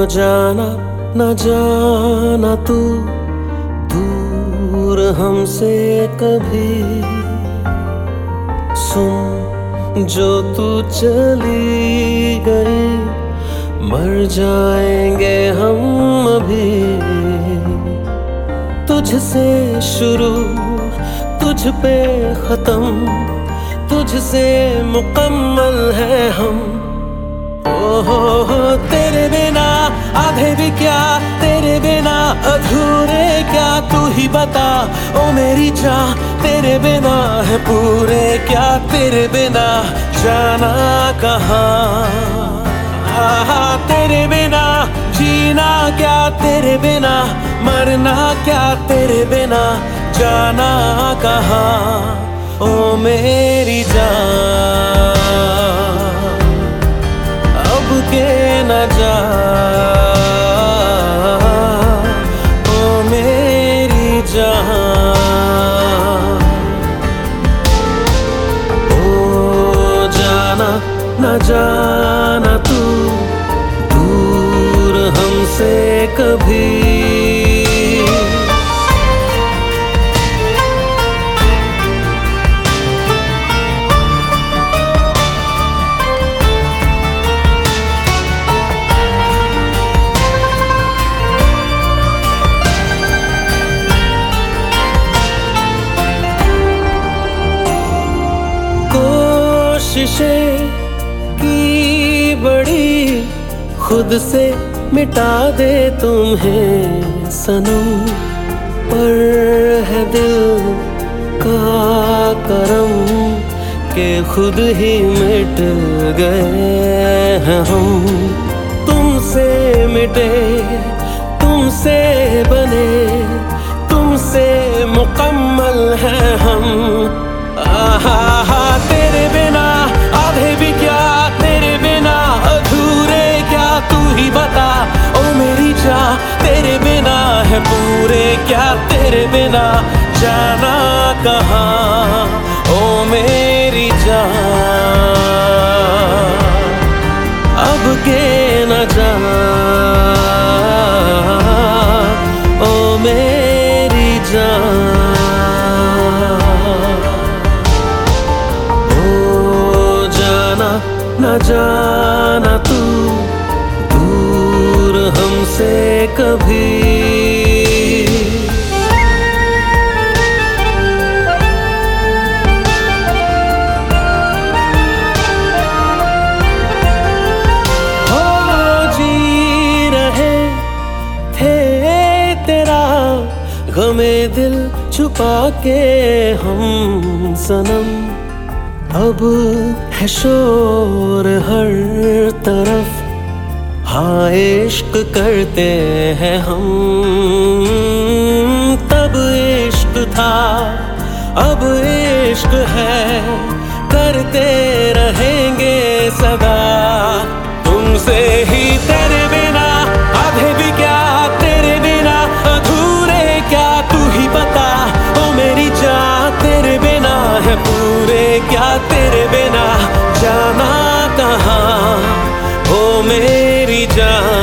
जाना न जाना तू दूर हमसे कभी। सुन जो तू चली गई मर जाएंगे हम अभी। तुझसे शुरू तुझ पे खत्म तुझसे मुकम्मल है हम। ओहो तेरे बिना आधे भी क्या तेरे बिना अधूरे क्या तू ही बता ओ मेरी जान तेरे बिना है पूरे क्या तेरे बिना जाना कहाँ। तेरे बिना जीना क्या तेरे बिना मरना क्या तेरे बिना जाना कहाँ ओ मेरी जान अब के न जा ओ मेरी जान। ओ जाना न जाना तू दूर हमसे कभी। कोशिशें की बड़ी खुद से मिटा दे तुम्हें सनम। पर है दिल का करम के खुद ही मिट गए हैं हम। तुमसे मिटे तुमसे बने तुमसे मुकम्मल हैं हम। तेरे बिना आधे भी क्या तेरे बिना अधूरे क्या तू ही बता ओ मेरी जान तेरे बिना है पूरे क्या तेरे बिना जाना कहाँ ओ मेरी जान अब के न जा ओ मेरी जान। न जाना तू दूर हमसे कभी। हो जी रहे थे तेरा गमे दिल छुपा के हम सनम। अब है शोर हर तरफ हाँ इश्क करते हैं हम। तब इश्क था अब इश्क है करते रहेंगे सदा तुमसे ही। तेरे बिना आधे भी क्या तेरे बिना अधूरे क्या तू ही बता ओ मेरी जान तेरे बिना है पूरे क्या तेरे बिना जाना कहाँ ओ मेरी जान।